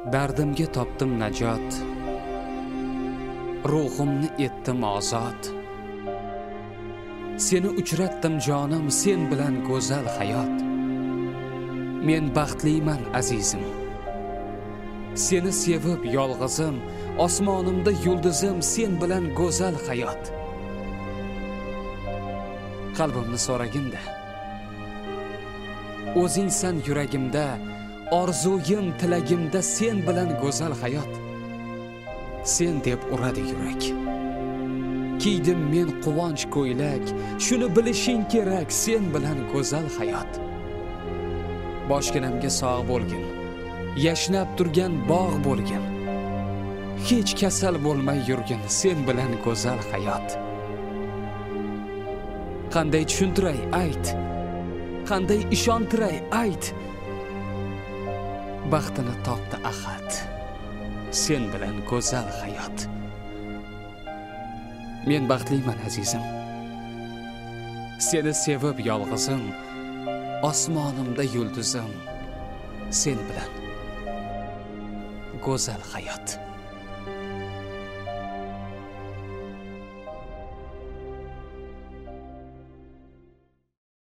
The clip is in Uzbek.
Dardimga topdim najot, ruhimni etdim ozod. Seni uchratdim jonim, sen bilan go'zal hayot. Men baxtliman azizim, seni sevib yolg'izim, osmonimda yulduzim, sen bilan go'zal hayot. Qalbimni so'raginda, o'zingsan yuragimda, orzuyim tilagimda, sen bilan go'zal hayot. Sen deb uradi yurak, kiydim men quvonch ko'ylak, shuni bilishing kerak, sen bilan go'zal hayot. Boshginamga sog' bo'lgin, yashnab turgan bog' bo'lgin, hech kasal bo'lmay yurgin, sen bilan go'zal hayot. Qanday tushuntiray ayt, qanday ishontiray ayt, baxtini topdi ahad, sen bilan go'zal hayot. Men baxtliman azizim, seni sevib yolg'izim, osmonimda yulduzim, sen bilan go'zal hayot.